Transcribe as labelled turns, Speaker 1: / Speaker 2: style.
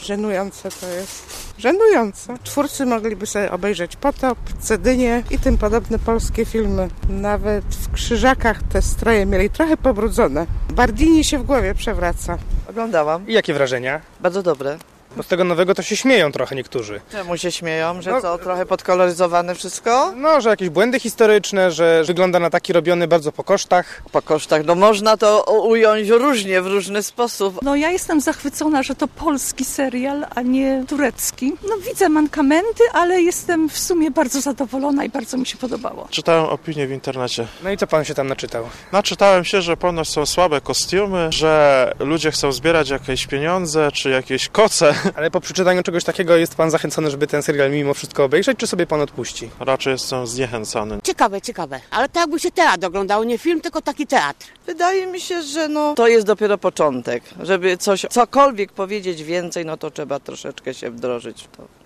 Speaker 1: Żenujące to jest. Żenujące. Twórcy mogliby sobie obejrzeć Potop, Cedynię i tym podobne polskie filmy. Nawet w Krzyżakach te stroje mieli trochę pobrudzone. Bardini się w głowie przewraca.
Speaker 2: Oglądałam.
Speaker 3: I jakie wrażenia?
Speaker 2: Bardzo dobre.
Speaker 3: Bo z tego nowego to się śmieją trochę niektórzy.
Speaker 2: Czemu się śmieją? Że co, trochę podkoloryzowane wszystko?
Speaker 3: No, że jakieś błędy historyczne, że wygląda na taki robiony bardzo po kosztach.
Speaker 2: Po kosztach, no można to ująć różnie, w różny sposób.
Speaker 4: No ja jestem zachwycona, że to polski serial, a nie turecki. No widzę mankamenty, ale jestem w sumie bardzo zadowolona i bardzo mi się podobało.
Speaker 5: Czytałem opinię w internecie.
Speaker 3: No i co pan się tam naczytał?
Speaker 5: Naczytałem się, że ponoć są słabe kostiumy, że ludzie chcą zbierać jakieś pieniądze, czy jakieś koce.
Speaker 3: Ale po przeczytaniu czegoś takiego jest pan zachęcony, żeby ten serial mimo wszystko obejrzeć, czy sobie pan odpuści?
Speaker 5: Raczej jestem zniechęcony.
Speaker 6: Ciekawe. Ale tak jakby się teatr oglądał, nie film, tylko taki teatr.
Speaker 2: Wydaje mi się, że to jest dopiero początek. Żeby cokolwiek powiedzieć więcej, no to trzeba troszeczkę się wdrożyć w to.